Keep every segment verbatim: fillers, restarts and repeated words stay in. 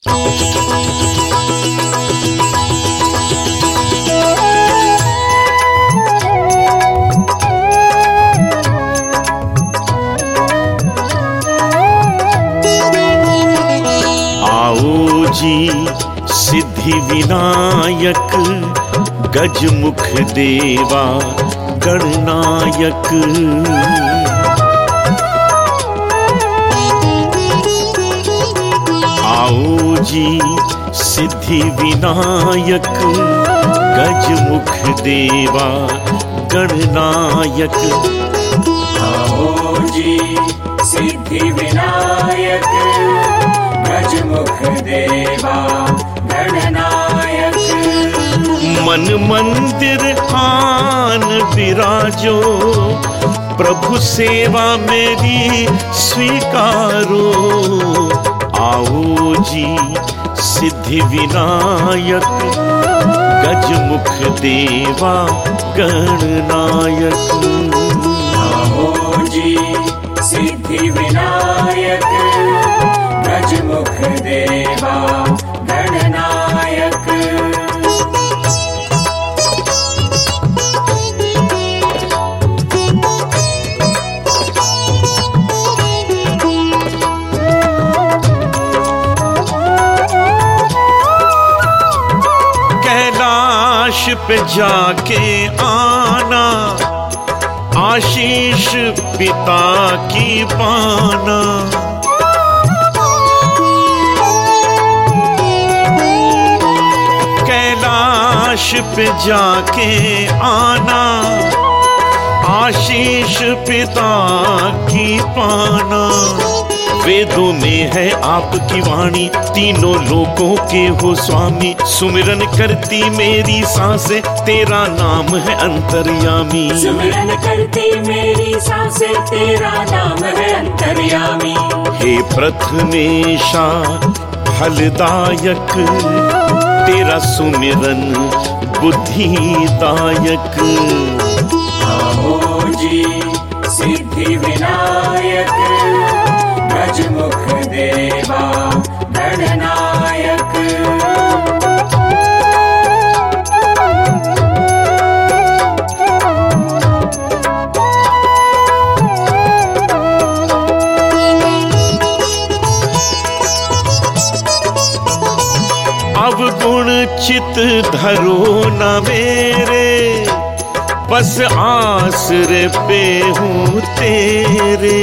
आओ जी सिद्धि विनायक, गजमुख देवा गणनायक। आओ जी सिद्धि विनायक, गजमुख देवा गणनायक। आओ जी सिद्धि विनायक, गजमुख देवा गणनायक। मन मंदिर आन विराजो, प्रभु सेवा मेरी स्वीकारो। आओ जी सिद्धि विनायक, गजमुख देवा गणनायक। आओ जी सिद्धि विनायक, गजमुख देवा गणनायक। कैलाश पे जाके आना, आशीष पिता की पाना। कैलाश पे जाके आना, आशीष पिता की पाना। वेदों में है आपकी वाणी, तीनों लोकों के हो स्वामी। सुमिरन करती मेरी सांसें, तेरा नाम है अंतर्यामी। सुमिरन करती मेरी सांसें, तेरा नाम है अंतर्यामी। हे प्रथमेशा फलदायक, तेरा सुमिरन बुद्धिदायक। आओ जी सिद्धि विनायक, गजमुख देवा गणनायक। अवगुण चित धरो न मेरे, बस आसरे पे हूँ तेरे।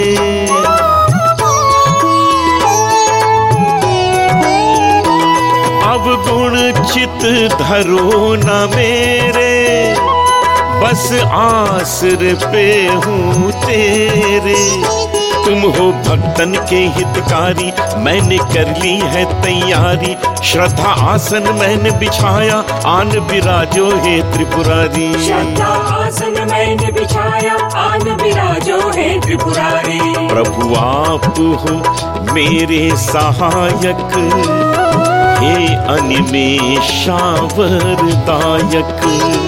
अवगुण चित धरो न मेरे, बस आसरे पे हूँ तेरे। तुम हो भक्तन के हितकारी, मैंने कर ली है तैयारी। श्रद्धा आसन मैंने बिछाया, आन विराजो हे त्रिपुरारी। श्रद्धा आसन मैंने बिछाया, आन विराजो हे त्रिपुरारी। प्रभु आप हो मेरे सहायक, हे अनिमेषा वरदायक।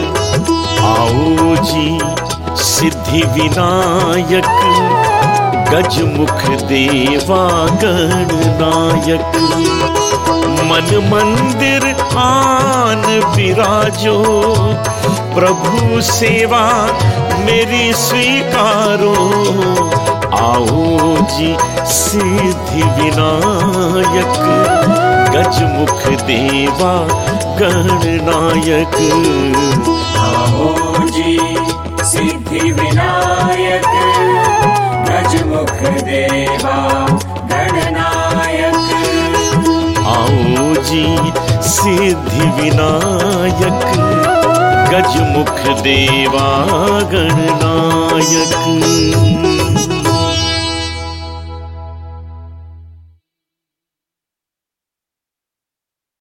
आओ जी सिद्धि विनायक, गजमुख देवा गणनायक। मन मंदिर आन विराजो, प्रभु सेवा मेरी स्वीकारो। आओ जी सिद्धि विनायक, गजमुख देवा गणनायक। आओ जी सिद्धि विनायक, गजमुख देवा गणनायक। आओ जी सिद्धि विनायक, गजमुख देवा गणनायक।